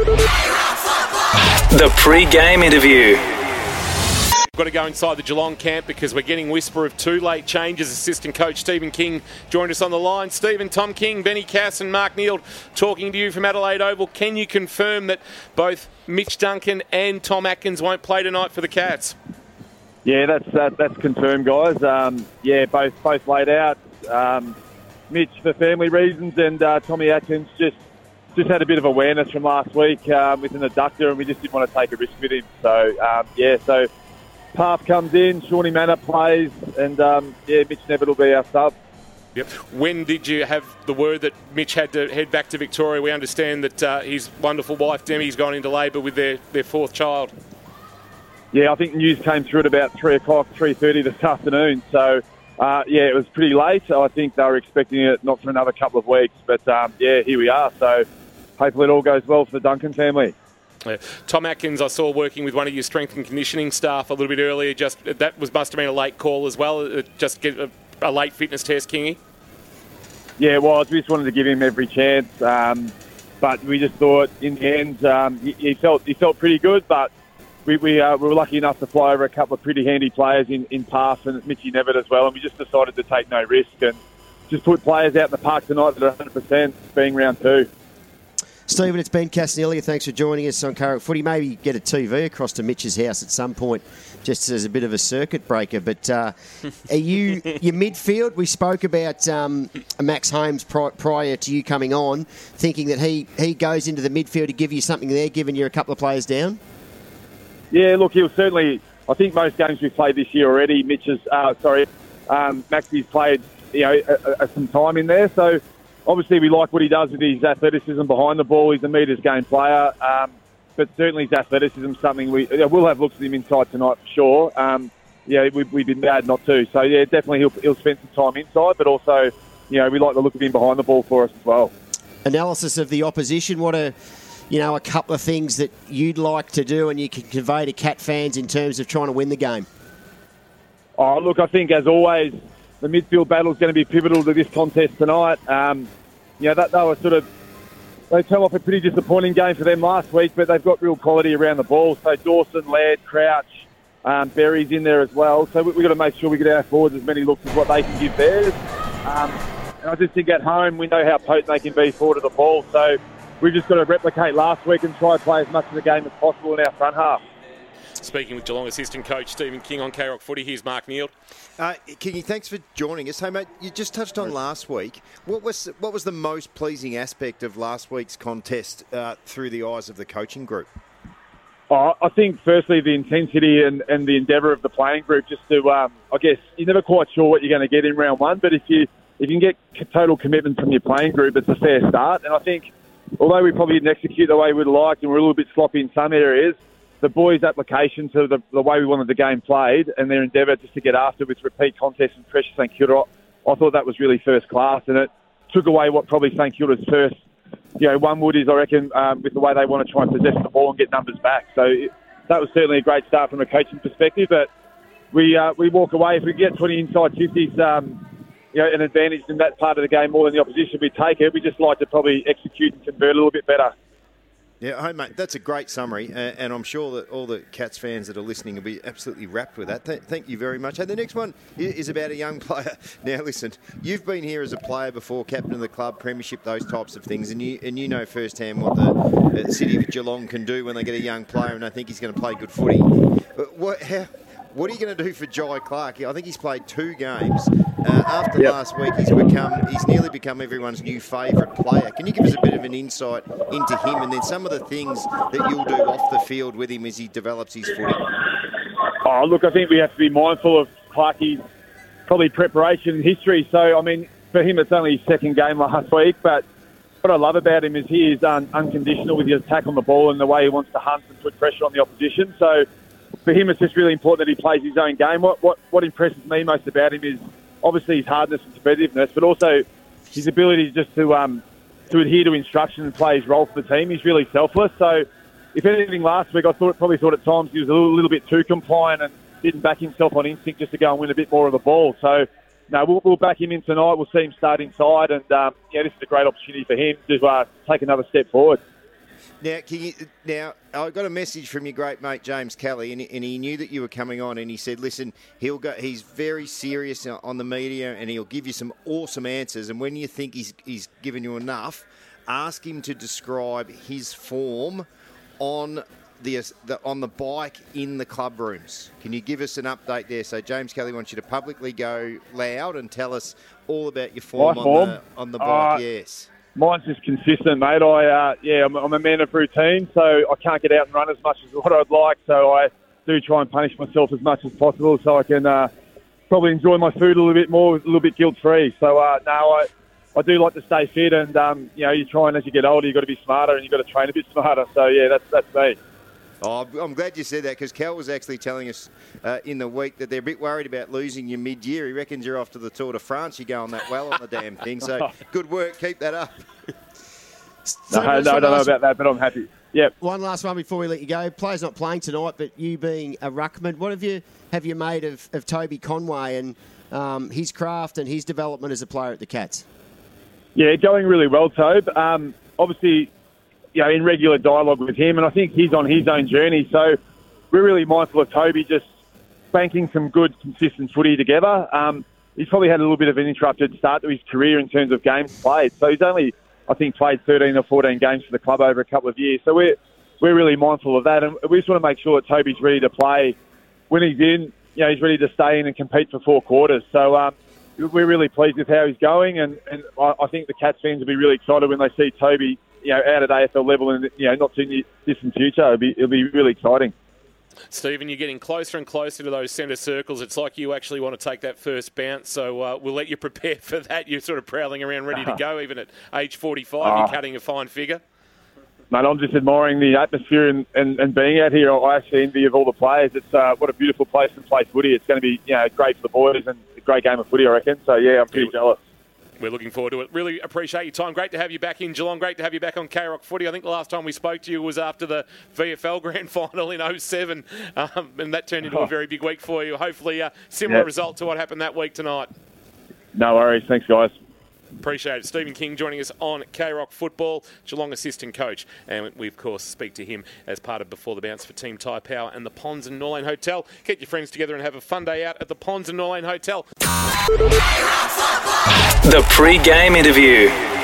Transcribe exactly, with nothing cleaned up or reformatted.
The pre-game interview. We've got to go inside the Geelong camp because we're getting whisper of two late changes. Assistant coach Stephen King joined us on the line. Stephen, Tom King, Benny Cass and Mark Neeld talking to you from Adelaide Oval. Can you confirm that both Mitch Duncan and Tom Atkins won't play tonight for the Cats? Yeah, that's uh, that's confirmed, guys. Um, yeah, both both laid out. Um, Mitch for family reasons, and uh, Tommy Atkins just just had a bit of awareness from last week um, with an adductor, and we just didn't want to take a risk with him. So um, yeah, so Parf comes in, Shawnee Manor plays, and um, yeah, Mitch Nevitt will be our sub. Yep. When did you have the word that Mitch had to head back to Victoria? We understand that uh, his wonderful wife Demi's gone into labour with their, their fourth child. Yeah, I think news came through at about three o'clock, three thirty this afternoon. So uh, yeah, it was pretty late. I think they were expecting it not for another couple of weeks, but um, yeah, here we are. So hopefully it all goes well for the Duncan family. Yeah. Tom Atkins, I saw working with one of your strength and conditioning staff a little bit earlier. Just that was must have been a late call as well. Just get a, a late fitness test, Kingy. Yeah, well, we just wanted to give him every chance, um, but we just thought in the end um, he, he felt he felt pretty good. But we we, uh, we were lucky enough to fly over a couple of pretty handy players in in Parf and Mitchy Nevitt as well, and we just decided to take no risk and just put players out in the park tonight at one hundred percent, being round two. Stephen, it's Ben Castanelia. Thanks for joining us on Carrick Footy. Maybe get a T V across to Mitch's house at some point, just as a bit of a circuit breaker. But uh, are you your midfield? We spoke about um, Max Holmes pri- prior to you coming on, thinking that he, he goes into the midfield to give you something there, given you're a couple of players down. Yeah, look, he'll certainly. I think most games we've played this year already, Mitch is, uh, sorry, um, Maxie's played you know a, a, some time in there, so. Obviously, we like what he does with his athleticism behind the ball. He's a metres game player, um, but certainly his athleticism is something we we'll have looks at him inside tonight for sure. Um, yeah, we, we've been bad not to. So yeah, definitely he'll he'll spend some time inside, but also you know we like the look of him behind the ball for us as well. Analysis of the opposition. What are you know a couple of things that you'd like to do and you can convey to Cat fans in terms of trying to win the game? Oh, look, I think as always. The midfield battle is going to be pivotal to this contest tonight. Um, you know, that they were sort of they fell off a pretty disappointing game for them last week, but they've got real quality around the ball. So Dawson, Laird, Crouch, um, Berry's in there as well. So we, we've got to make sure we get our forwards as many looks as what they can give theirs. Um, and I just think at home we know how potent they can be forward of the ball. So we've just got to replicate last week and try and play as much of the game as possible in our front half. Speaking with Geelong assistant coach Stephen King on K-Rock Footy, here's Mark Neeld. Uh, Kingy, thanks for joining us. Hey, mate, you just touched on last week. What was what was the most pleasing aspect of last week's contest uh, through the eyes of the coaching group? Oh, I think, firstly, the intensity and, and the endeavour of the playing group just to, um, I guess, you're never quite sure what you're going to get in round one, but if you if you can get total commitment from your playing group, it's a fair start. And I think, although we probably didn't execute the way we'd liked and we're a little bit sloppy in some areas, the boys' application to the, the way we wanted the game played and their endeavour just to get after with repeat contests and pressure St Kilda, I thought that was really first class, and it took away what probably St Kilda's first, you know, one would is, I reckon, um, with the way they want to try and possess the ball and get numbers back. So it, that was certainly a great start from a coaching perspective, but we uh, we walk away, if we get twenty inside fifties, um, you know, an advantage in that part of the game more than the opposition, we take it. We just like to probably execute and convert a little bit better. Yeah, hey, mate, that's a great summary, uh, and I'm sure that all the Cats fans that are listening will be absolutely wrapped with that. Th- thank you very much. And the next one is about a young player. Now, listen, you've been here as a player before, captain of the club, premiership, those types of things, and you and you know firsthand what the uh, city of Geelong can do when they get a young player, and I think he's going to play good footy. But what, how, what are you going to do for Jai Clark? I think he's played two games. Uh, after yep. last week, he's become he's nearly become everyone's new favourite player. Can you give us a bit of an insight into him and then some of the things that you'll do off the field with him as he develops his footy? Oh, look, I think we have to be mindful of Clarkie's probably preparation and history. So, I mean, for him, it's only his second game last week, but what I love about him is he is un- unconditional with his attack on the ball and the way he wants to hunt and put pressure on the opposition. So, for him, it's just really important that he plays his own game. What what, what impresses me most about him is obviously his hardness and competitiveness, but also his ability just to um, to adhere to instruction and play his role for the team. He's really selfless. So, if anything, last week I thought probably thought at times he was a little, little bit too compliant and didn't back himself on instinct just to go and win a bit more of the ball. So, no, we'll, we'll back him in tonight. We'll see him start inside, and um, yeah, this is a great opportunity for him to uh, take another step forward. Now, can you, now, I got a message from your great mate James Kelly, and, and he knew that you were coming on, and he said, "Listen, he'll go. He's very serious on the media, and he'll give you some awesome answers. And when you think he's he's given you enough, ask him to describe his form on the, the on the bike in the club rooms. Can you give us an update there?" So James Kelly wants you to publicly go loud and tell us all about your form, My on, form? The, on the bike. Uh, yes. Mine's just consistent, mate. I, uh, yeah, I'm, I'm a man of routine, so I can't get out and run as much as what I'd like. So I do try and punish myself as much as possible, so I can uh, probably enjoy my food a little bit more, a little bit guilt-free. So uh, no, I, I do like to stay fit, and um, you know, you try and as you get older, you've got to be smarter, and you've got to train a bit smarter. So yeah, that's that's me. Oh, I'm glad you said that, because Cal was actually telling us uh, in the week that they're a bit worried about losing you mid-year. He reckons you're off to the Tour de France. You're going that well on the damn thing. So good work. Keep that up. No, no, I don't know about that, but I'm happy. Yep. One last one before we let you go. Players not playing tonight, but you being a ruckman, what have you have you made of, of Toby Conway and um, his craft and his development as a player at the Cats? Yeah, going really well, Tobe. Um, obviously, you know, in regular dialogue with him, and I think he's on his own journey. So we're really mindful of Toby just banking some good, consistent footy together. Um, he's probably had a little bit of an interrupted start to his career in terms of games played. So he's only, I think, played thirteen or fourteen games for the club over a couple of years. So we're we're really mindful of that, and we just want to make sure that Toby's ready to play when he's in. You know, he's ready to stay in and compete for four quarters. So um, we're really pleased with how he's going, and, and I, I think the Cats fans will be really excited when they see Toby, you know, out at A F L level in, you know, not too distant future. It'll be, it'll be really exciting. Stephen, you're getting closer and closer to those centre circles. It's like you actually want to take that first bounce, so uh, we'll let you prepare for that. You're sort of prowling around ready to go, even at age forty-five. Oh. You're cutting a fine figure. Mate, I'm just admiring the atmosphere and, and, and being out here. I actually envy of all the players. It's uh, what a beautiful place to play footy. It's going to be, you know, great for the boys and a great game of footy, I reckon. So, yeah, I'm pretty jealous. We're looking forward to it. Really appreciate your time. Great to have you back in Geelong. Great to have you back on K-Rock Footy. I think the last time we spoke to you was after the V F L Grand Final in oh seven, um, and that turned into a very big week for you. Hopefully a similar Yep. result to what happened that week tonight. No worries. Thanks, guys. Appreciate it. Stephen King joining us on K-Rock Football, Geelong assistant coach. And we, of course, speak to him as part of Before the Bounce for Team Ty Power and the Ponds and Norlane Hotel. Get your friends together and have a fun day out at the Ponds and Norlane Hotel. The pre-game interview.